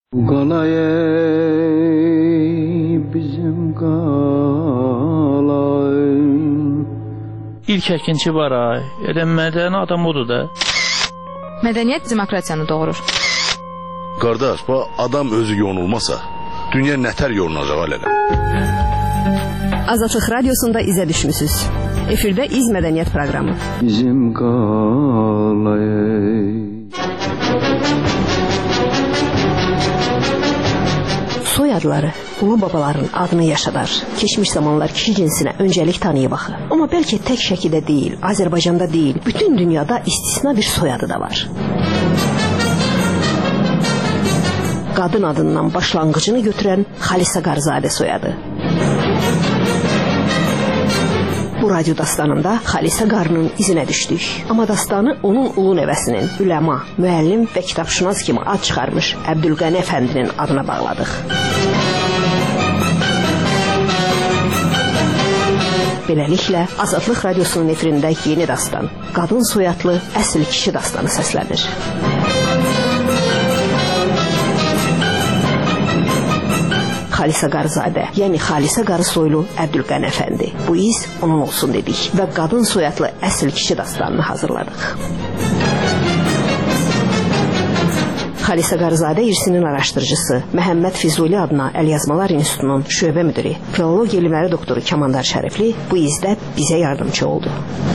Qalay bizim qalay. İlk əkinçi var ay. Elə mədəni adam odur da. Mədəniyyət demokratiyanı doğurur. Qardaş, bu adam özü yonulmasa, dünya nətər yonulacaq alələ? Azadlıq Radiosunda izə düşmüsünüz. Efirdə İz Mədəniyyət proqramı. Bizim qalay. Soyadları ulu babaların adını yaşadar. Keçmiş zamanlar kişi cinsinə öncəlik tanıyıb axı. Amma bəlkə tək Şəkidə deyil, Azərbaycanda deyil, bütün dünyada istisna bir soyadı da var. Qadın adından başlanğıcını götürən Xalisə Qarzadə soyadı. Bu radyo dastanında Xalisə Qarının izinə düşdük. Amma dastanı onun ulu nəvəsinin, üləma, müəllim və kitabşünas kimi ad çıxarmış Əbdülqəni Əfəndinin adına bağladıq. Beləliklə, Azadlıq Radiosunun efirində yeni dastan, qadın soyadlı əsl kişi dastanı səslənir. Xalisə Qarzadə, yəni Xalisə Qarı soylu Əbdülqəni Əfəndi. Bu iz onun olsun dedik və qadın soyadlı əsl kişi dastanını hazırladıq. Xalisə Qarzadə irsinin araşdırıcısı, Məhəmməd Füzuli adına Əlyazmalar İnstitutunun şöbə müdiri, filologiya elmləri doktoru Kamandar Şərifli bu izdə bizə yardımcı oldu.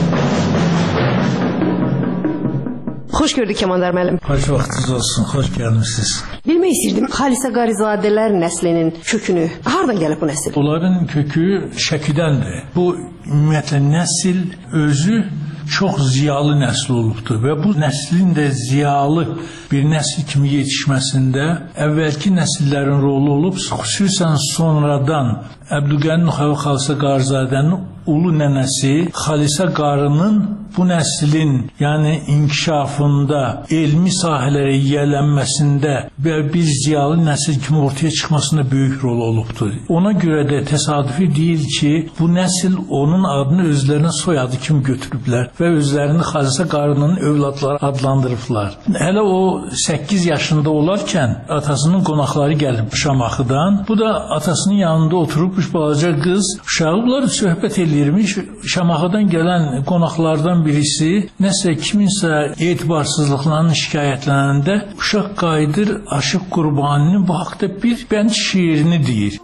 Xoş gördük Kamandar müəllim. Xoş vaxtınız olsun, xoş gəlmişsiniz. Bilmək istəyirdim, Xalisə Qarizadələr nəslinin kökünü, hardan gəlib bu nəsil? Onların kökü Şəkidəndir. Bu ümumiyyətlə nəsil özü çox ziyalı nəsil olubdur və bu nəslin də ziyalı bir nəsil kimi yetişməsində əvvəlki nəsillərin rolu olub, xüsusən sonradan Əbdülqəni Xalisə Qarizadənin ulu nənəsi Xalisə Qarının bu nəslin, yəni inkişafında, elmi sahələrə yiyələnməsində və bir ziyalı nəsil kimi ortaya çıxmasında böyük rol olubdur. Ona görə də təsadüfi deyil ki, bu nəsil onun adını özlərinə soyadı kimi götürüblər və özlərini Xalisə Qarının övladları adlandırıblar. Hələ o 8 yaşında olarkən atasının qonaqları gəlib Şamaxıdan. Bu da atasının yanında oturubmuş balaca qız. Uşaqlar söhbət eləyirmiş. Şamaxıdan gələn qonaqlardan birisi nəsə kiminsə etibarsızlıqlarını şikayətlənəndə uşaq qayıdır Aşıq Qurbaninin bu haqda bir bənd şiirini deyir.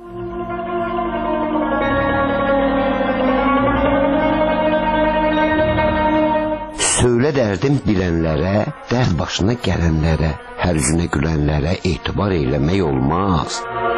Söylə dərdim bilənlərə, dərd başına gələnlərə, hər üzünə gülənlərə etibar eləmək olmaz.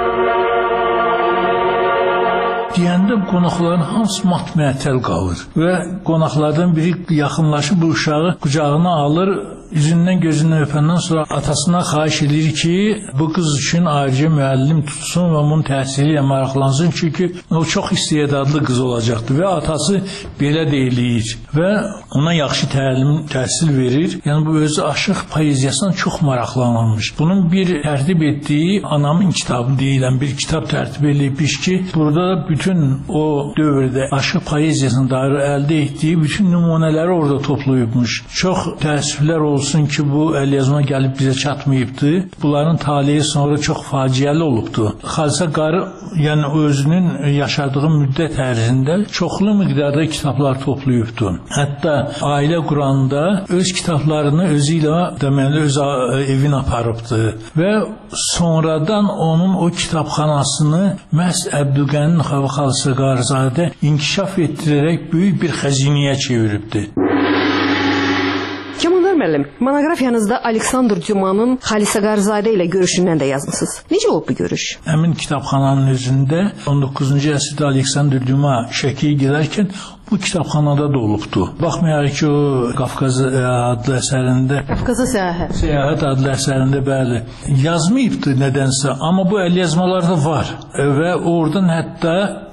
Deyəndə qonaqların hamısı mat-məətəl qalır və qonaqlardan biri yaxınlaşıb bu uşağı qucağına alır, üzündən gözündən öpəndən sonra atasına xahiş edir ki, bu qız üçün ayrıca müəllim tutsun və onun təhsili ilə maraqlansın, çünki o çox istedadlı qız olacaqdır və atası belə deyiləyir və ona yaxşı təhsil verir. Yəni bu özü aşıq poeziyasına çox maraqlanılmış. Bunun bir tərtib etdiyi Anamın kitabı deyilən bir kitab tərtib edilmiş ki, burada bütün o dövrdə aşıq poeziyasına dair əldə etdiyi bütün nümunələri orada toplayıbmış. Çox təəssüflər olsun ki, bu əlyazma gəlib bizə çatmayıbdı. Bunların taleyi sonra çox faciəli olubdu. Xalisə Qarı, yəni özünün yaşadığı müddət ərzində çoxlu miqdarda kitablar toplayıbdı. Hətta ailə quranda öz kitablarını özü ilə deməli öz evin aparıbdı və sonradan onun o kitabxanasını məhz Əbdülqəni Xalisə Qarizadə inkişaf etdirərək böyük bir xəzinəyə çeviribdi. Kamandar müəllim, monoqrafiyanızda Aleksandr Dumanın Xalisə Qarizadə ilə görüşündən də yazmısınız. Necə olub bu görüş? Həmin kitabxananın özündə 19-cu əsrdə Aleksandr Duma Şəkiyə gedərkən bu kitabxanada da olubdu. Baxmayaraq ki, o Qafqaz adlı əsərində, Qafqaza Səyahət adlı əsərində bəli yazmayıbdı nədənsə, amma bu əlyazmalarda var və oradan hətta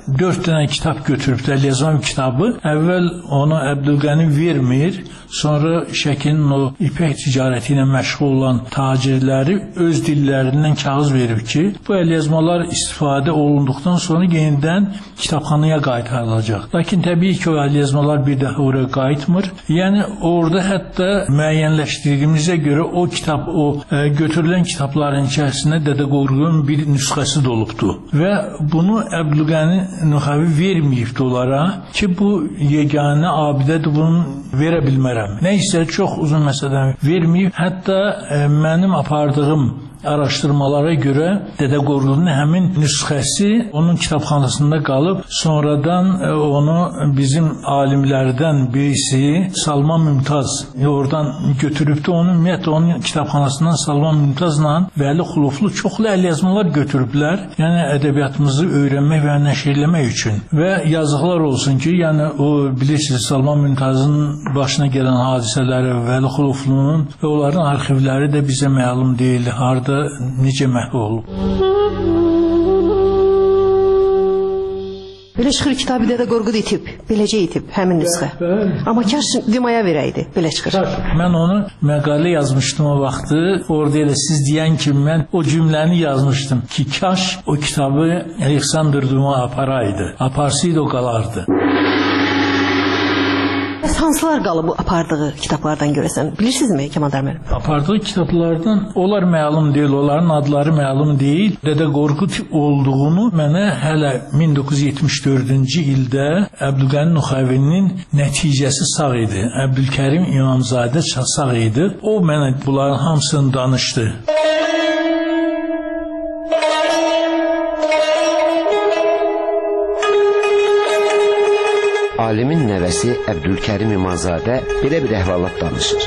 4 dənə kitab götürübdü, əlyazma kitabı. Əvvəl onu Əbdülqəni vermir, sonra Şəkinin o ipək ticarəti ilə məşğul olan tacirləri öz dillərindən kağız verib ki, bu əlyazmalar istifadə olunduqdan sonra yenidən kitabxanaya qaytarılacaq. Lakin təbii ki, o əlyazmalar bir daha oraya qayıtmır. Yəni orada hətta müəyyənləşdirdiyimizə görə o kitab, o götürülən kitabların içərisində Dədə Qorqudun bir nüsxəsi də olubdu. Və bunu Əbdülqəni Nuxavi verməyibdi onlara ki, bu yeganə abidədir, bunu verə bilmərəm. Nəysə, çox uzun məsələdən verməyib. Hətta mənim apardığım araşdırmalara görə Dədə Qorqudun həmin nüsxəsi onun kitabxanasında qalıb, sonradan onu bizim alimlərdən birisi Salman Mümtaz oradan götürübdü. Ümumiyyətlə onun kitabxanasından Salman Mümtazla Vəli Xuluflu çoxlu əlyazmalar götürüblər. Yəni ədəbiyyatımızı öyrənmək və nəşrləmək üçün. Və yazıqlar olsun ki, yəni o bilirsiniz Salman Mümtazın başına gələn hadisələri, Vəli Xuluflunun və onların arxivləri də bizə məlum deyil. Harda necə məhv olub. Belə çıxır kitabı Dədə Qorqud itib, beləcə itib, həmin nüsxə. Amma kaş Dimaya verəydi, belə çıxır. Mən onu məqalə yazmışdım o vaxtı, orada elə siz deyən kimi mən o cümləni yazmışdım ki, kaş o kitabı Aleksandr Duma aparaydı, aparsaydı o qalardı. Hansılar qalıb bu apardığı kitablardan görəsən? Bilirsinizmi Kəmaldar müəllim? Apardığı kitablardan onlar məlum deyil, onların adları məlum deyil. Dədə Qorqud olduğunu mənə hələ 1974-cü ildə Əbdülqəni Nuxavinin nəticəsi sağ idi. Əbdülkərim İmamzadə sağ idi. O mənə bunların hamısını danışdı. Alimin nəvəsi Əbdülkərim İmamzadə belə bir əhvalat danışır.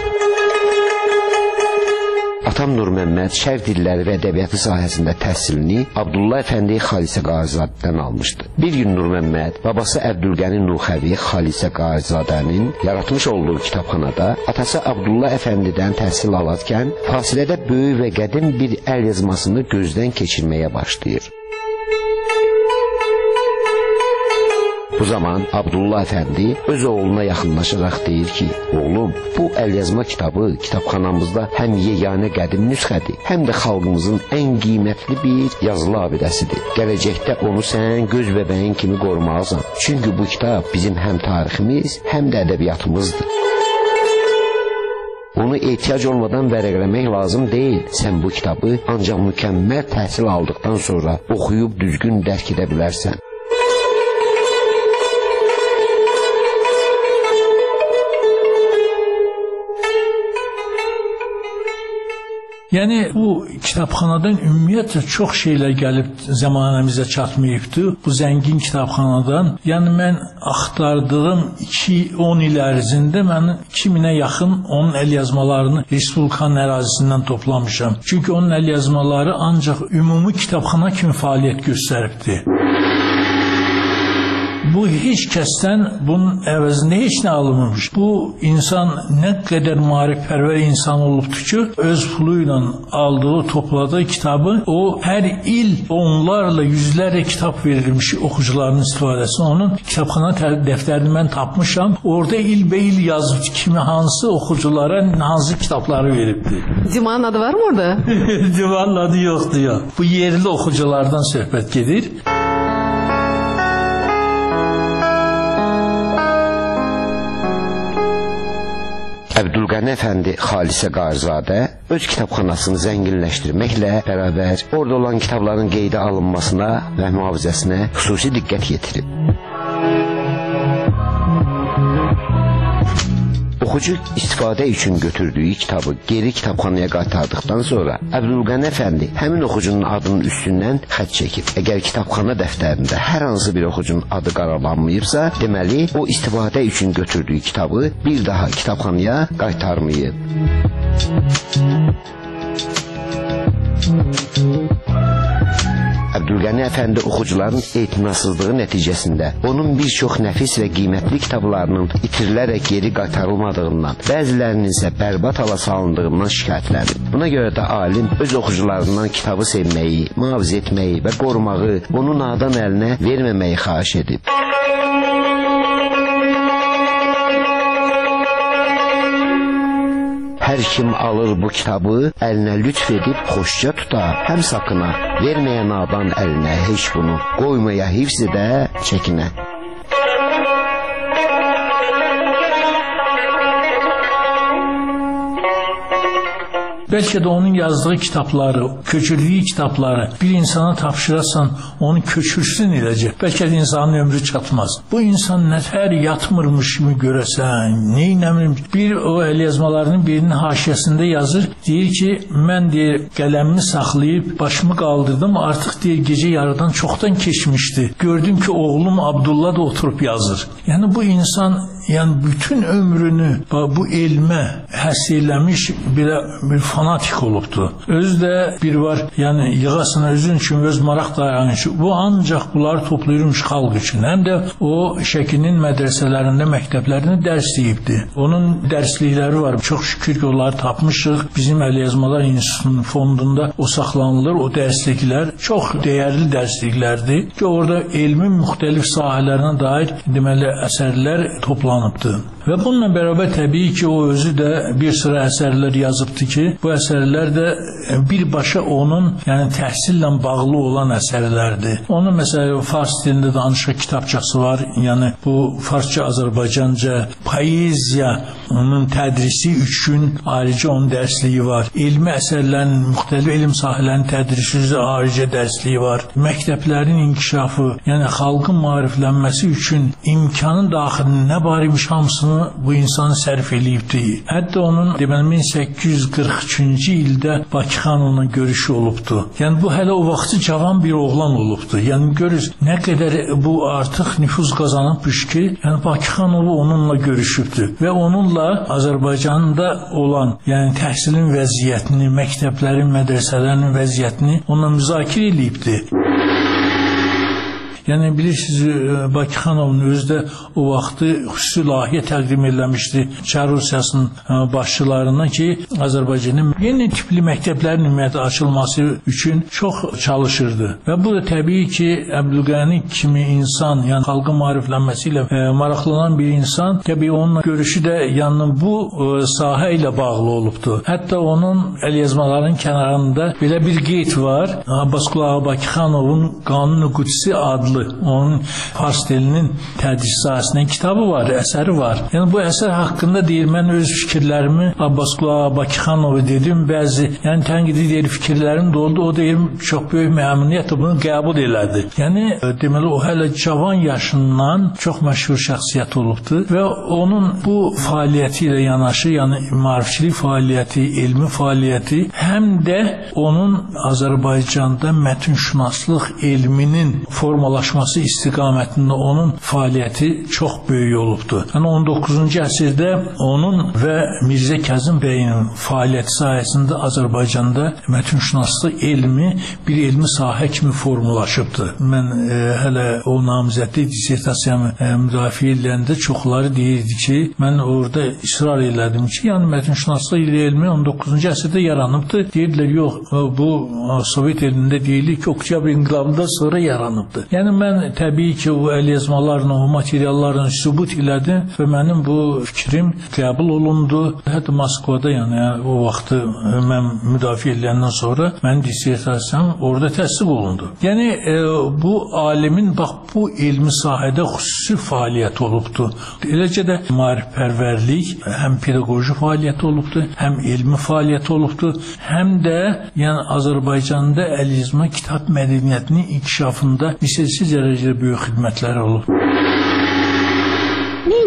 Atam Nur Məmməd şərq dilləri və ədəbiyyatı sahəsində təhsilini Abdullah Əfəndi Xalisə Qarizadədən almışdı. Bir gün Nur Məmməd babası Əbdülqəni Nuxavi Xalisə Qarizadənin yaratmış olduğu kitabxanada atası Abdullah Əfəndidən təhsil alarkən fasilədə böyük və qədim bir əl yazmasını gözdən keçirməyə başlayır. Bu zaman Abdullah Əfəndi öz oğluna yaxınlaşaraq deyir ki, oğlum, bu əlyazma kitabı kitabxanamızda həm yeganə qədim nüsxədir, həm də xalqımızın ən qiymətli bir yazılı abidəsidir. Gələcəkdə onu sən göz bəbəyin kimi qorumalısan. Çünki bu kitab bizim həm tariximiz, həm də ədəbiyyatımızdır. Onu ehtiyac olmadan vərəqləmək lazım deyil. Sən bu kitabı ancaq mükəmməl təhsil aldıqdan sonra oxuyub düzgün dərk edə bilərsən. Yəni bu kitabxanadan ümumiyyətlə çox şeylər gəlib zəmanəmizə çatmayıbdı. Bu zəngin kitabxanadan, yəni mən axtardığım 2-10 il ərzində mən 2000-ə yaxın onun əlyazmalarını Respublikanın ərazisindən toplamışam. Çünki onun əlyazmaları ancaq ümumi kitabxana kimi fəaliyyət göstəribdi. Bu heç kəsdən bunun əvəzində heç nə alınmamış. Bu insan nə qədər maarifpərvər insan olubdur ki, öz pulu ilə aldığı, topladığı kitabı o hər il onlarla, yüzlərlə kitab verilmiş oxucuların istifadəsinə. Onun kitabxana dəftərini mən tapmışam. Orada ilbəil yazıb kimi hansı oxuculara hansı kitabları veribdi. Dimanın adı var mı orada? Dimanın adı yoxdur ya. Bu yerli oxuculardan söhbət gedir. Əbdülqəni Əfəndi Xalisə Qarizadə öz kitabxanasını zənginləşdirməklə bərabər orada olan kitabların qeydə alınmasına və mühafizəsinə xüsusi diqqət yetirib. Oxucu istifadə üçün götürdüyü kitabı geri kitabxanaya qaytardıqdan sonra Əbdülqəni Əfəndi həmin oxucunun adının üstündən xətt çəkib. Əgər kitabxana dəftərində hər hansı bir oxucunun adı qaralanmayıbsa, deməli o istifadə üçün götürdüyü kitabı bir daha kitabxanaya qaytarmayıb. Əbdülqəni Əfəndi oxucuların etinasızlığı nəticəsində onun bir çox nəfis və qiymətli kitablarının itirilərək geri qaytarılmadığından, bəzilərinin isə bərbad hala salındığından şikayətlədi. Buna görə də alim öz oxucularından kitabı sevməyi, mühafizə etməyi və qorumağı, onu nadan əlinə verməməyi xahiş edib. Hər kim alır bu kitabı, əlinə lütf edib xoşca tuta, həm sakına, verməyə nadan əlinə heç bunu, qoymaya hifz edə, çəkinə. Bəlkə də onun yazdığı kitabları, köçürdüyü kitabları bir insana tapşırasan, onu köçürsün eləcək. Bəlkə də insanın ömrü çatmaz. Bu insan nətər yatmırmış kimi görəsən, neynəmir. Bir o əlyazmalarının birinin haşiyəsində yazır, deyir ki, mən deyir, qələmimi saxlayıb, başımı qaldırdım, artıq deyir, gecə yarıdan çoxdan keçmişdi. Gördüm ki, oğlum Abdullah da oturub yazır. Yəni bu insan bütün ömrünü bu elmə həsr eləmiş bir fanatik olubdu. Özü də bir var, yığasına özün üçün öz maraq dayanışı. Bu ancaq bunları toplayırmış xalq üçün. Həm də o Şəkinin mədrəsələrində, məktəblərində dərs deyibdi. Onun dərslikləri var. Çox şükür ki, onları tapmışıq. Bizim Əlyazmalar İnstitutunun fondunda o saxlanılır. O dərsliklər çox dəyərli dərsliklərdir ki, orada elmin müxtəlif sahələrinə dair deməli əsərlər toplanıbdı. Və bununla bərabər təbii ki, o özü də bir sıra əsərlər yazıbdı ki, bu əsərlər də birbaşa onun təhsillə bağlı olan əsərlərdir. Onun məsələn fars dilində danışıq kitabçası var. Yəni bu farsça, Azərbaycanca poeziyanın tədrisi üçün ayrıca onun dərsliyi var. Elmi əsərlərin, müxtəlif elm sahələrinin tədrisi üzrə ayrıca dərsliyi var. Məktəblərin inkişafı, yəni xalqın maariflənməsi üçün imkanın daxilində nə var imiş hamısını bu insan sərf eləyibdi. Hətta onun deməli 1843-cü ildə Bakı xanımla görüşü olubdu. Yəni bu hələ o vaxtı cavan bir oğlan olubdu. Yəni görürüz nə qədər bu artıq nüfuz qazanıbmış ki, yəni Bakı xanımı onunla görüşübdü və onunla Azərbaycanda olan təhsilin vəziyyətini, məktəblərin, mədrəsələrin vəziyyətini onunla müzakirə eləyibdi. Yəni bilirsiniz, Bakı xanımın özü də o vaxtı xüsusi layihə təqdim eləmişdi Çar Rusiyasının başçılarına ki, Azərbaycanın yeni tipli məktəblərin ümumiyyətlə açılması üçün çox çalışırdı. Və bu da təbii ki, Əbdülqəni kimi insan, yəni xalqın maariflənməsi ilə maraqlanan bir insan, təbii onunla görüşü də bu sahə ilə bağlı olubdu. Hətta onun əlyazmaların kənarında belə bir qeyd var. Abbasqulu Bakı xanımın Qanun-u Qudsi adlı onun fars dilinin tədris sahəsindən kitabı var, əsəri var. Yəni bu əsər haqqında deyir, mən öz fikirlərimi Abbasqulu Bakı xanova dedim, bəzi tənqidi deyir, fikirlərim də oldu, o deyir, çox böyük məmnuniyyətlə bunu qəbul elədi. Yəni deməli o hələ cavan yaşından çox məşhur şəxsiyyət olubdu və onun bu fəaliyyəti ilə yanaşı, yəni maarifçilik fəaliyyəti, elmi fəaliyyəti, həm də onun Azərbaycanda mətnşünaslıq elminin formalaşması istiqamətində onun fəaliyyəti çox böyük olubdu. Yəni 19-cu əsrdə onun və Mirzə Kazım bəyin fəaliyyəti sayəsində Azərbaycanda mətnşünaslıq elmi bir elmi sahə kimi formalaşıbdı. Mən hələ o namizədli dissertasiyamı müdafiə edəndə çoxları deyirdi ki, mən orada israr elədim ki, yəni mətnşünaslıq elmi 19-cu əsrdə yaranıbdı. Deyirlər, yox, bu Sovet elmində deyilir ki, Oktyabr inqilabından sonra yaranıbdı. Yəni mən təbii ki, o əlyazmalarla, o materiallarla sübut elədim və mənim bu fikrim qəbul olundu. Hətta Moskvada, yəni o vaxtı mən müdafiə edəndən sonra mənim dissertasiyam orada təsdiq olundu. Yəni bu alimin bu elmi sahədə xüsusi fəaliyyət olubdu. Eləcə də maarifpərvərlik, həm pedaqoji fəaliyyət olubdu, həm elmi fəaliyyət olubdu, həm də yəni Azərbaycanda əlyazma kitab mədəniyyətinin inkişafında misilsiz dərəcədə böyük xidmətləri olub.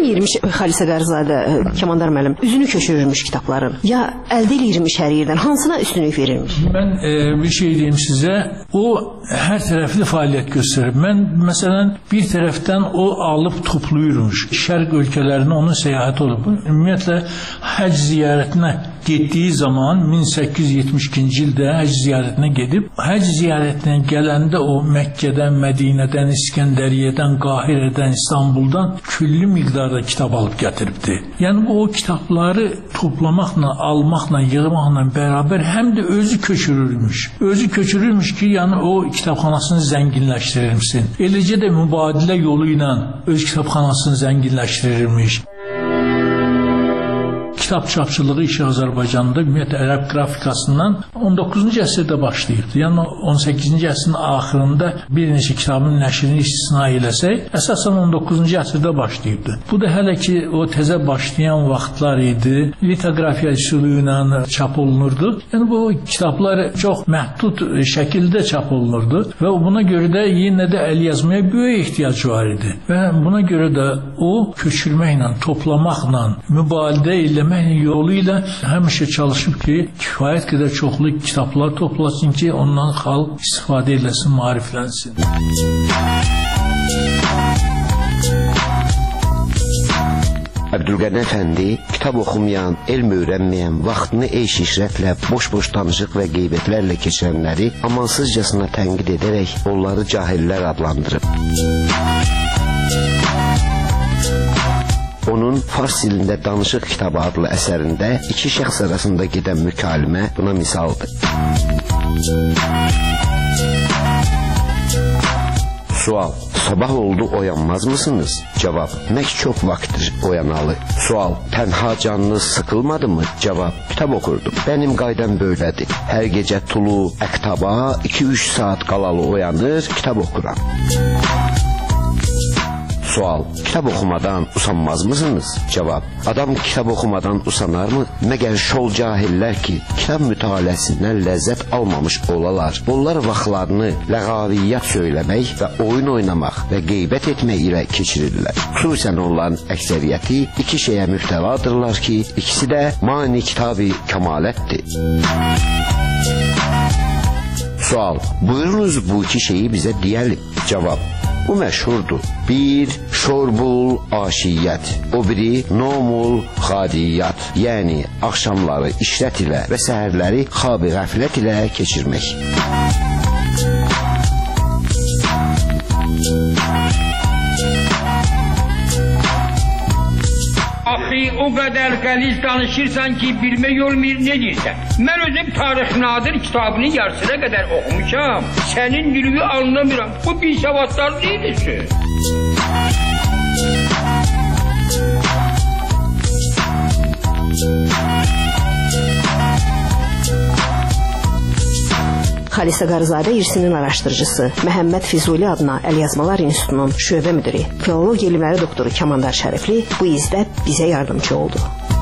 yirmiş Xalisə Qarizadə, Kəmandar müəllim, üzünü köçürürmüş kitabların? Ya əldə eləyirmiş hər yerdən? Hansına üstünlük verirmiş? Mən bir şey deyim sizə, o hər tərəfli fəaliyyət göstərir. Mən məsələn bir tərəfdən o alıb toplayırmış. Şərq ölkələrinə onun səyahəti olub. Ümumiyyətlə həcc ziyarətinə getdiyi zaman 1872-ci ildə həcc ziyarətinə gedib, həcc ziyarətinə gələndə o Məkkədən, Mədinədən, İskəndəriyyədən, Qahirədən, İstanbuldan külli miqdarda kitab alıb gətiribdi. Yəni o kitabları toplamaqla, almaqla, yığmaqla bərabər həm də özü köçürürmüş. Özü köçürürmüş ki, yəni o kitabxanasını zənginləşdirirmişsin. Eləcə də mübadilə yolu ilə öz kitabxanasını zənginləşdirirmiş. Kitab çapçılığı işi Azərbaycanda ümumiyyətlə ərəb qrafikasından 19-cu əsrdə başlayırdı. Yəni 18-ci əsrin axırında bir neçə kitabın nəşrini istisna eləsək, əsasən 19-cu əsrdə başlayırdı. Bu da hələ ki o təzə başlayan vaxtlar idi. Litografiya üsulu ilə çap olunurdu. Yəni bu kitablar çox məhdud şəkildə çap olunurdu və buna görə də yenə də əl yazmaya böyük ehtiyac var idi. Və buna görə də o köçürməklə, toplamaqla, mübadilə eləmək yolu ilə həmişə çalışıb ki, kifayət qədər çoxlu kitablar toplasın ki, ondan xalq istifadə eləsin, maariflənsin. Əbdülqəni Əfəndi kitab oxumayan, elm öyrənməyən, vaxtını eyş-işrətlə, boş-boş danışıq və qeybətlərlə keçirənləri amansızcasına tənqid edərək onları cahillər adlandırıb. Onun fars dilində Danışıq kitabı adlı əsərində iki şəxs arasında gedən mükalimə buna misaldır. Sual: sabah oldu oyanmaz mısınız? Cavab: mək çox vaxtdır oyanalı. Sual: tənha canınız sıkılmadı mı? Cavab: kitab okurdum. Benim qaydam böylədir. Hər gecə tulu əktaba 2-3 saat qalalı oyanır, kitab okuram. Sual: kitap okumadan usanmaz mısınız? Cevap: adam kitap okumadan usanar mı? Məgər şol cahiller ki kitap mütaləsindən ləzzət almamış olalar. Onlar vaxtlarını ləğaviyyat söyləmək və oyun oynamaq və qeybət etmək ilə keçirirlər. Xüsusən onların əksəriyyəti iki şeyə müftəladırlar ki, ikisi də mani kitab-ı kəmalətdir. Sual: buyurunuz bu iki şeyi bizə deyəlim. Cevap: bu məşhurdur. Bir, şorbul aşiyyət, o biri nomul xadiyyat, yəni axşamları işrət ilə və səhərləri xab-ı qəflət ilə keçirmək. O qədər qəliz danışırsan ki, bilmək olmayır ne deyirsən. Mən özüm Tarix Nadir kitabını yarısına qədər oxumuşam. Sənin dilini anlamıram. Bu bir savadlar deyilsin. Xalisə Qarizadə irsinin araşdırıcısı, Məhəmməd Füzuli adına Əlyazmalar İnstitutunun şöbə müdiri, filologiya elmləri doktoru Kəmandar Şərifli bu izdə bizə yardımcı oldu.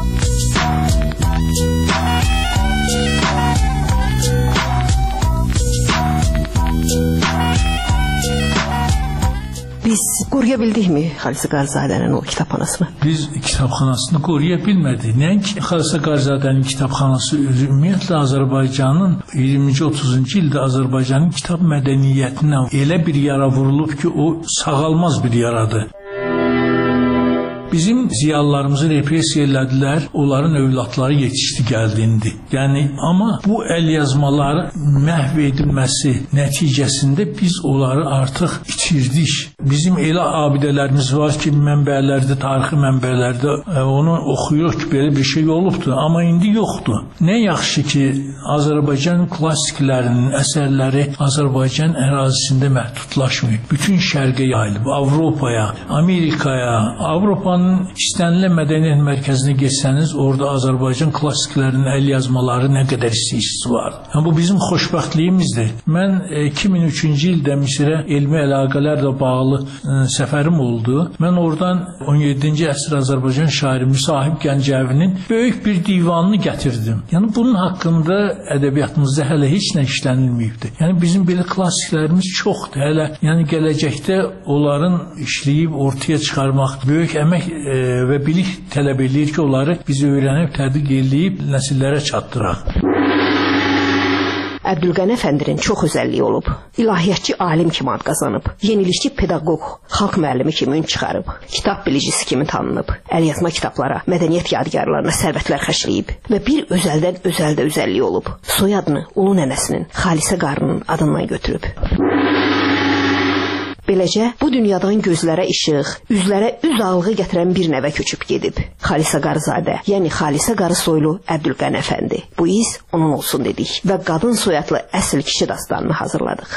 Biz qoruya bildikmi Xalisə Qarizadənin o kitabxanasını? Biz kitabxanasını qoruya bilmədik. Nəinki Xalisə Qarizadənin kitabxanası ümumiyyətlə Azərbaycanın 20-30-cu ildə Azərbaycanın kitab mədəniyyətinə elə bir yara vurulub ki, o sağalmaz bir yaradır. Bizim ziyalılarımızı repressiya elədilər, onların övladları yetişdi gəldiyindi. Yəni, amma bu əl yazmaları məhv edilməsi nəticəsində biz onları artıq itirdik. Bizim elə abidələrimiz var ki, mənbələrdə, tarixi mənbələrdə onu oxuyuruq ki, belə bir şey olubdur, amma indi yoxdur. Nə yaxşı ki, Azərbaycan klassiklərinin əsərləri Azərbaycan ərazisində məhdudlaşmıyor. Bütün şərqə yayılıb, Avropaya, Amerikaya, Avropanın istənilən mədəniyyət mərkəzinə geçsəniz, orada Azərbaycan klassiklərinin əl yazmaları nə qədər istəyicisi var. Bu bizim xoşbəxtliyimizdir. Mən 2003-cü ildə Misirə elmi əlaqələrlə bağlı bağlı səfərim oldu. Mən oradan 17-ci əsr Azərbaycan şairi Müsahib Gəncəvinin böyük bir divanını gətirdim. Yəni bunun haqqında ədəbiyyatımızda hələ heç nə işlənilməyibdir. Yəni bizim belə klassiklərimiz çoxdur. Hələ yəni gələcəkdə onların işləyib ortaya çıxarmaq böyük əmək və bilik tələb edir ki, onları biz öyrənib, tədqiq edib nəsillərə çatdıraq. Əbdülqəni Əfəndinin çox özəlliyi olub. İlahiyyatçı alim kimi ad qazanıb. Yenilikçi pedaqoq, xalq müəllimi kimi ün çıxarıb. Kitab bilicisi kimi tanınıb. Əlyazma kitablara, mədəniyyət yadigarlarına sərvətlər xərcləyib və bir özəldən özəldə özəlliyi olub. Soyadını ulu nənəsinin, Xalisə qarının adından götürüb. Beləcə, bu dünyadan gözlərə işıq, üzlərə üz ağlığı gətirən bir nəvə köçüb gedib. Xalisə Qarızadə, yəni Xalisə Qarı soylu Əbdülqəni Əfəndi. Bu iz onun olsun dedik və qadın soyadlı əsl kişi dastanını hazırladıq.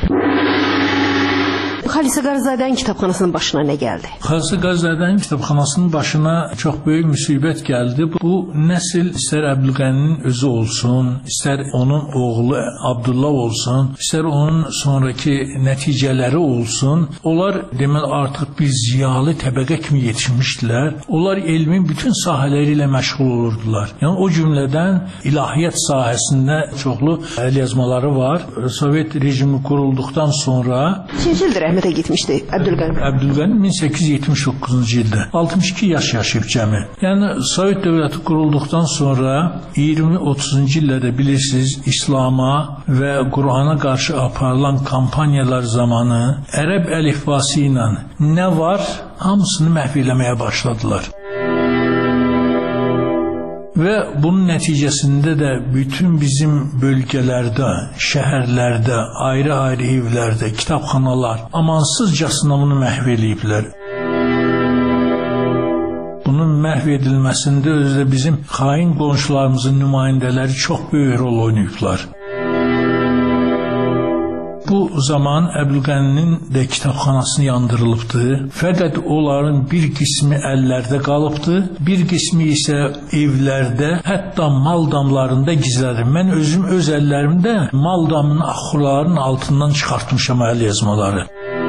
Xalisə Qarzadənin kitabxanasının başına nə gəldi? Xalisə Qarzadənin kitabxanasının başına çox böyük müsibət gəldi. Bu nəsil istər Əbdülqəninin özü olsun, istər onun oğlu Abdullah olsun, istər onun sonraki nəticələri olsun, onlar deməli artıq bir ziyalı təbəqə kimi yetişmişdilər. Onlar elmin bütün sahələri ilə məşğul olurdular. Yəni o cümlədən ilahiyyat sahəsində çoxlu əlyazmaları var. Sovet rejimi qurulduqdan sonra rəhmətə getmişdi Əbdülqəni. Əbdülqəni 1879-cu ildə 62 yaş yaşayıb cəmi. Yəni Sovet dövləti qurulduqdan sonra 20-30-cu illərdə bilirsiniz, İslama və Qur'ana qarşı aparılan kampaniyalar zamanı ərəb əlifbası ilə nə var, hamısını məhv eləməyə başladılar. Və bunun nəticəsində də bütün bizim bölgələrdə, şəhərlərdə, ayrı-ayrı evlərdə, kitabxanalar amansızcasına bunu məhv eləyiblər. Bunun məhv edilməsində özdə bizim xain qonşularımızın nümayəndələri çox böyük rol oynayıblar. Bu zaman Əbdülqəninin də kitabxanasını yandırılıbdı. Fəqət onların bir qismi əllərdə qalıbdı, bir qismi isə evlərdə, hətta mal damlarında gizlədir. Mən özüm öz əllərimdə mal damının axurlarının altından çıxartmışam əlyazmaları.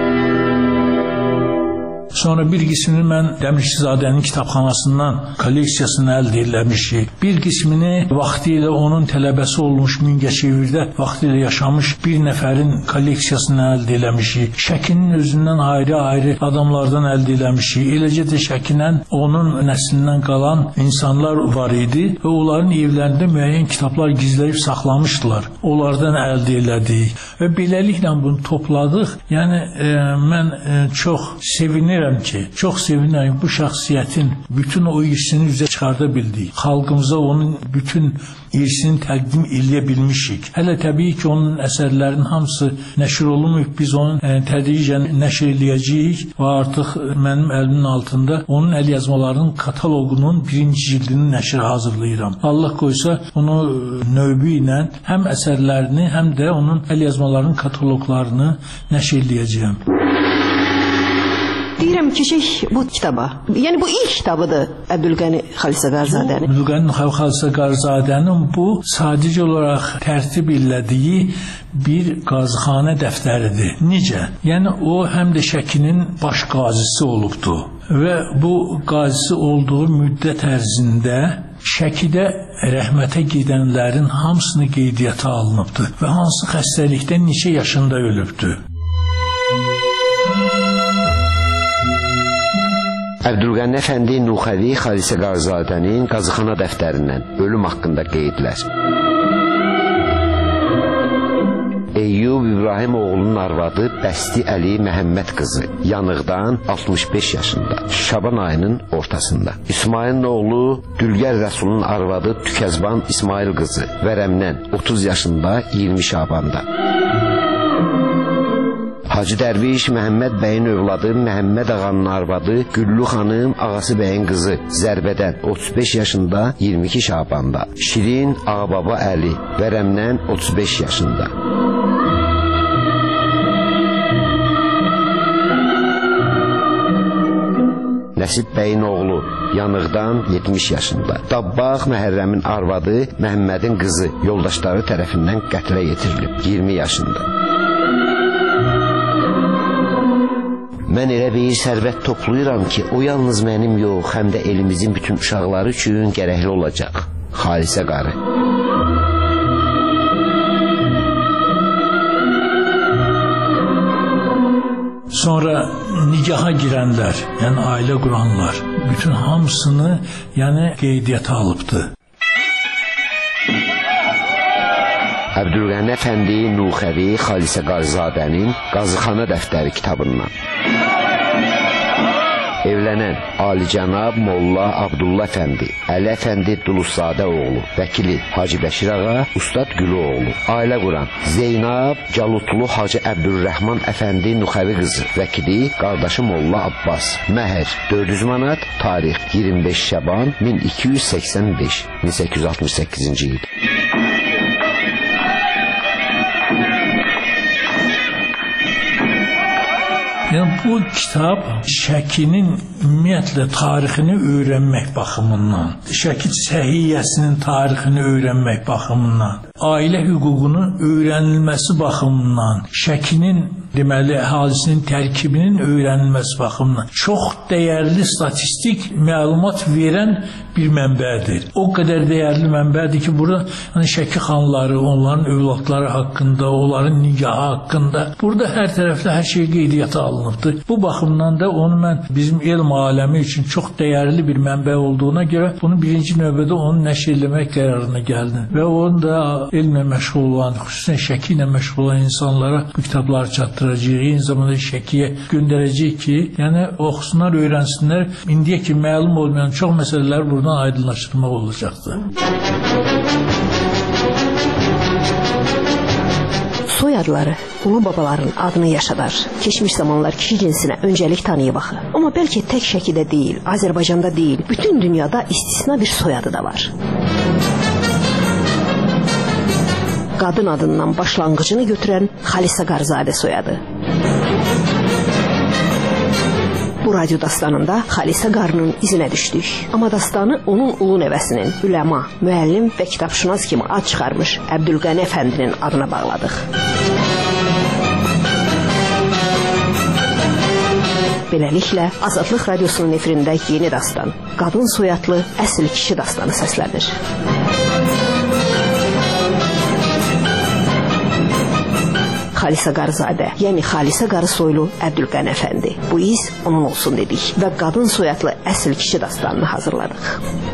Sonra bir qismini mən Dəmirçizadənin kitabxanasından kolleksiyasını əldə eləmişik. Bir qismini vaxtilə onun tələbəsi olmuş Mingəçevirdə vaxtilə yaşamış bir nəfərin kolleksiyasını əldə eləmişik. Şəkinin özündən ayrı-ayrı adamlardan əldə eləmişik. Eləcə də Şəkindən onun nəslindən qalan insanlar var idi və onların evlərində müəyyən kitablar gizləyib saxlamışdılar. Onlardan əldə elədik və beləliklə bunu topladıq. Yəni mən çox sevinirəm ki, bu şəxsiyyətin bütün o irsini üzə çıxarda bildik. Xalqımıza onun bütün irsini təqdim eləyə bilmişik. Hələ təbii ki, onun əsərlərinin hamısı nəşr olunmuyub. Biz onun tədricən nəşr eləyəcəyik və artıq mənim əlimin altında onun əlyazmalarının kataloqunun birinci cildinin nəşri hazırlayıram. Allah qoysa onu növbü ilə həm əsərlərini, həm də onun əlyazmalarının kataloqlarını nəşr eləyəcəyəm. Deyirəm keçək bu kitaba. Yəni bu ilk kitabıdır Əbdülqəni Xalisə Qarzadənin. Əbdülqəni Xalisə Qarzadənin bu sadəcə olaraq tərtib elədiyi bir qazıxanə dəftəridir. Necə? Yəni o həm də Şəkinin baş qazisi olubdu və bu qazisi olduğu müddət ərzində Şəkidə rəhmətə gedənlərin hamısını qeydiyyata alınıbdı və hansı xəstəlikdən neçə yaşında ölübdü. Əbdülqəni Əfəndi Nuxəvi Xalisə Qarzadənin qazıxana dəftərindən ölüm haqqında qeydlər. Eyyub İbrahim oğlunun arvadı Bəsti Əli Məhəmməd qızı yanıqdan 65 yaşında, Şaban ayının ortasında. İsmailin oğlu Dülgər Rəsulun arvadı Tükəzban İsmail qızı vərəmdən 30 yaşında 20 Şabanda. Hacı Dərviş Məhəmməd bəyin övladı Məhəmməd ağanın arvadı Güllü xanım ağası bəyin qızı Zərbədən 35 yaşında 22 Şabanda. Şirin Ağababa Əli vərəmdən 35 yaşında. Nəsib bəyin oğlu yanıqdan 70 yaşında. Dabbaq Məhərrəmin arvadı Məhəmmədin qızı yoldaşları tərəfindən qətlə yetirilib 20 yaşında. Mən elə bir sərvət toplayıram ki, o yalnız mənim yox, həm də elimizin bütün uşaqları üçün gərəkli olacaq. Xalisə qarı. Sonra nikaha girənlər, yəni ailə quranlar, bütün hamısını yəni qeydiyyata alıbdı. Əbdülqəni Əfəndi Nuxəvi Xalisə Qarzadənin Qazıxana dəftəri kitabından. Evlənən Alicənab Molla Abdullah Əfəndi, Əli Əfəndi Duluzzadə oğlu, vəkili Hacı Bəşir ağa, Ustad Gülü oğlu. Ailə quran Zeynab Calutlu Hacı Əbdülrəhman Əfəndi Nuxəvi qızı, vəkili qardaşı Molla Abbas. Məhər 400 manat, tarix 25 Şaban 1285, 1868-ci il. Yəni bu kitab Şəkinin ümumiyyətlə tarixini öyrənmək baxımından, Şəki səhiyyəsinin tarixini öyrənmək baxımından, ailə hüququnu öyrənilməsi baxımından, Şəkinin deməli əhalisinin tərkibinin öyrənilməsi baxımından çox dəyərli statistik məlumat verən bir mənbədir. O qədər dəyərli mənbədir ki, burada hani Şəki xanları, onların övladları haqqında, onların nigahı haqqında, burada hər tərəfdə hər şey qeydiyyata alınıbdır. Bu baxımdan da onu mən bizim elm aləmi üçün çox dəyərli bir mənbə olduğuna görə bunu birinci növbədə onu nəşr etmək qərarına gəldim. Və onu da elmlə məşğul olan, xüsusən Şəki ilə məşğul olan insanlara bu kitabları çatdıracağıq. Eyni zamanda Şəkiyə göndərəcəyik ki, yəni oxusunlar, öyrənsinlər. İndiyə ki məlum olmayan çox məsələlər buradan aydınlaşdırmaq olacaqdır. Soyadları ulu babaların adını yaşadar. Keçmiş zamanlar kişi cinsinə öncəlik tanıyıb axı. Amma bəlkə tək Şəkidə deyil, Azərbaycanda deyil, bütün dünyada istisna bir soyadı da var. Qadın adından başlanğıcını götürən Xalisə Qarzadə soyadı. Bu radyo dastanında Xalisə qarının izinə düşdük. Amma dastanı onun ulu nəvəsinin, üləma, müəllim və kitabşünas kimi ad çıxarmış Əbdülqəni Əfəndinin adına bağladıq. Beləliklə, Azadlıq Radyosunun efirində yeni dastan, qadın soyadlı əsl kişi dastanı səslənir. Xalisə Qarzadə, yəni Xalisə qarı soylu Əbdülqəni Əfəndi. Bu iz onun olsun dedik və qadın soyadlı əsl kişi dastanını hazırladıq.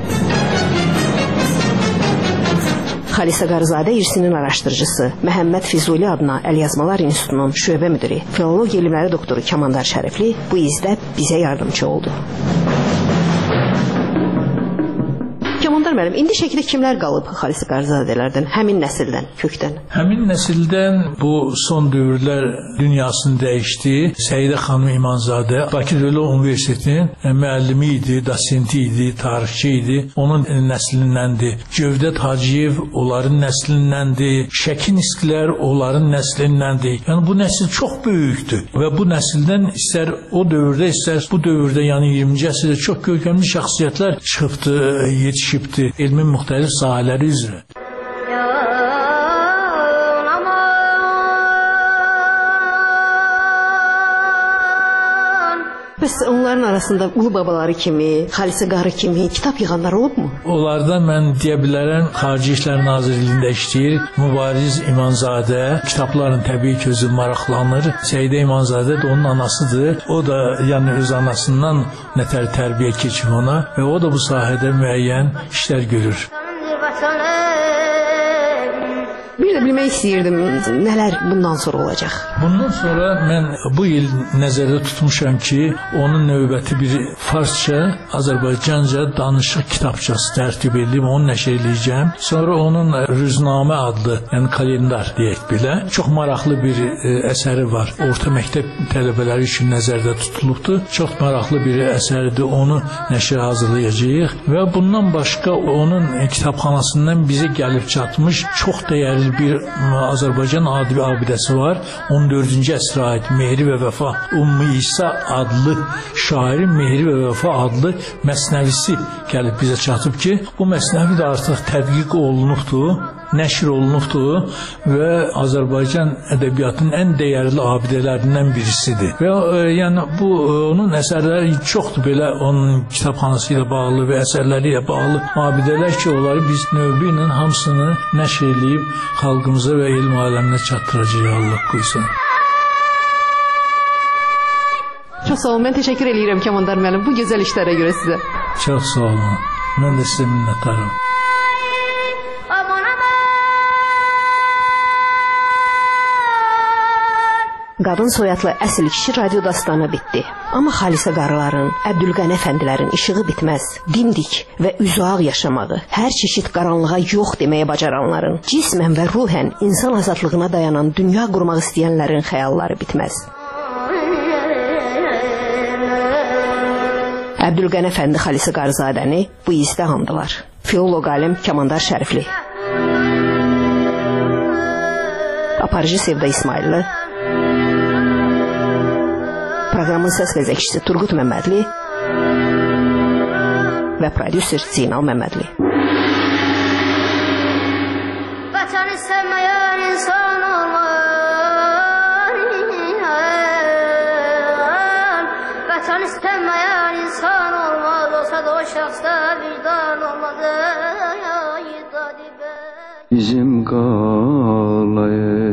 Xalisə Qarzadə irsinin araşdırıcısı, Məhəmməd Füzuli adına Əlyazmalar İnstitutunun şöbə müdiri, filologiya elmləri doktoru Kamandar Şərifli bu izdə bizə yardımcı oldu. Kamandar müəllim, indi Şəkidə kimlər qalıb Xalisə Qarzadələrdən, həmin nəsildən, kökdən? Həmin nəsildən bu son dövrlər dünyasını dəyişdi. Səidə xanım İmanzadə Bakı Dövlət Universitetinin müəllimi idi, dosenti idi, tarixçi idi. Onun nəslindəndir. Cövdət Hacıyev onların nəslindəndir. Şəki Niskilər onların nəslindəndir. Yəni bu nəsil çox böyükdür və bu nəsildən istər o dövrdə, istər bu dövrdə, yəni 20-ci əsrdə çox görkəmli şəxsiyyətlər çıxıbdı, yetişibdi elmin müxtəlif sahələri üzrə. Bəs onların arasında ulu babaları kimi, Xalisə qarı kimi kitab yığanlar olubmu? Onlardan mən deyə bilərəm, Xarici İşlər Nazirliyində işləyir Mübariz İmanzadə, kitabların təbii ki özü maraqlanır. Səidə İmanzadə də onun anasıdır. O da yəni öz anasından nətər tərbiyə keçib ona və o da bu sahədə müəyyən işlər görür. Bir də bilmək istəyirdim, nələr bundan sonra olacaq? Bundan sonra mən bu il nəzərdə tutmuşam ki, onun növbəti bir farsça, Azərbaycanca danışıq kitabçası tərtib edib, onu nəşr edəcəm. Sonra onun Rüznamə adlı, yəni kalendar deyək belə, çox maraqlı bir əsəri var. Orta məktəb tələbələri üçün nəzərdə tutulubdur. Çox maraqlı bir əsərdir, onu nəşrə hazırlayacağıq və bundan başqa onun kitabxanasından bizə gəlib çatmış çox dəyərli bir Azərbaycan adi abidəsi var. 14-cü əsrə aid Mehri və Vəfa Ümmü İsa adlı şairin Mehri və Vəfa adlı məsnəvisi gəlib bizə çatıb ki, bu məsnəvi də artıq tədqiq olunubdur nəşr olunubdur və Azərbaycan ədəbiyyatının ən dəyərli abidələrindən birisidir. Və yəni bu onun əsərləri çoxdur belə onun kitabxanası ilə bağlı və əsərləri ilə bağlı abidələr ki, onları biz növbə ilə hamısını nəşr edib xalqımıza və elm aləminə çatdıracağıq, Allah qoysun. Çox sağ olun. Mən təşəkkür edirəm Kəmandar müəllim bu gözəl işlərə görə sizə. Çox sağ olun. Mən də sizə minnətdaram. Qadın soyadlı əsl kişi radio dastanı bitdi. Amma Xalisə qarıların, Əbdülqəni əfəndilərin işığı bitməz. Dimdik və üzüağ yaşamağı, hər çeşid qaranlığa yox deməyə bacaranların, cismən və ruhən insan azadlığına dayanan dünya qurmaq istəyənlərin xəyalları bitməz. Əbdülqəni əfəndi Xalisə Qarzadəni bu izdə andılar. Filoloq alim Kəmandar Şərifli, aparıcı Sevda İsmailli, proqramın səs vəzəkçisi Turqut Məmmədli və prodüser Zeynal Məmmədli. Vətən istəməyən insan olmaz, vətən istəməyən insan olmaz, olsa da o şəxsdə vicdan olmaz. İzim qalay